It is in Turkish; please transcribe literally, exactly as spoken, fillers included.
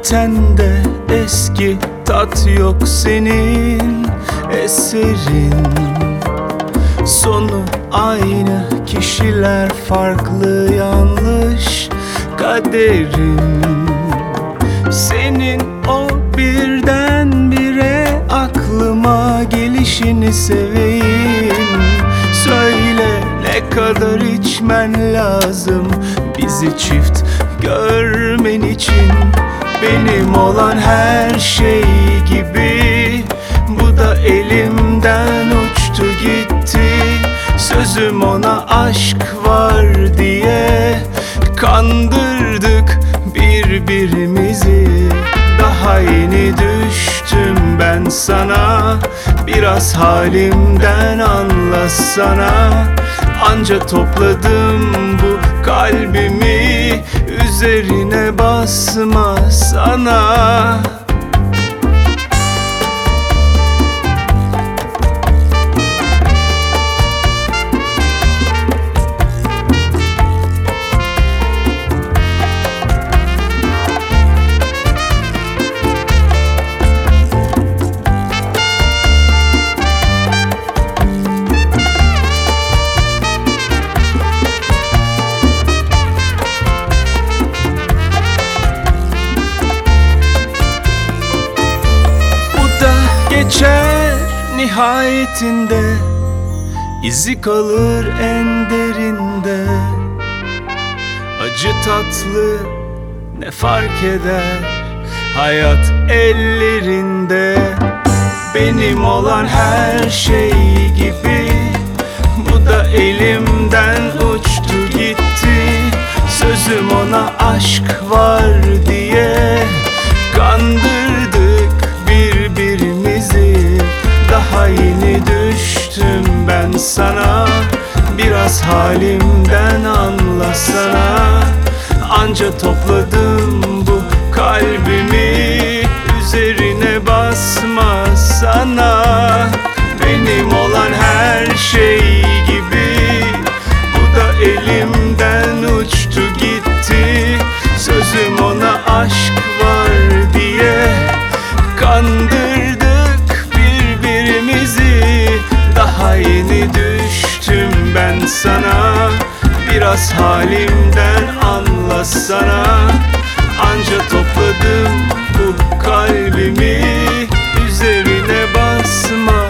Tende eski tat yok senin eserin. Sonu aynı, kişiler farklı, yanlış kaderin. Senin o birdenbire aklıma gelişini seveyim. Söyle ne kadar içmen lazım bizi çift görmen için. Benim olan her şey gibi bu da elimden uçtu gitti. Sözüm ona aşk var diye kandırdık birbirimizi. Daha yeni düştüm ben sana, biraz halimden anlasana. Anca topladım bu kalbimi, üzerine basma sana. Geçer nihayetinde, izi kalır en derinde. Acı tatlı ne fark eder, hayat ellerinde. Benim olan her şey gibi bu da elimden uçtu gitti. Sözüm ona aşk var diye kandırdık birbirimizi. Daha yeni düştüm ben sana, biraz halimden anlasana. Anca topladım bu kalbimi, üzerine basma sana. Benim olan her şey gibi bu da elimden uçtu gitti. Sözüm ona aşk var diye kandırdık birbirimizi. Daha yeni düştüm ben sana, biraz halimden anlasana. Anca topladım bu kalbimi, üzerine basma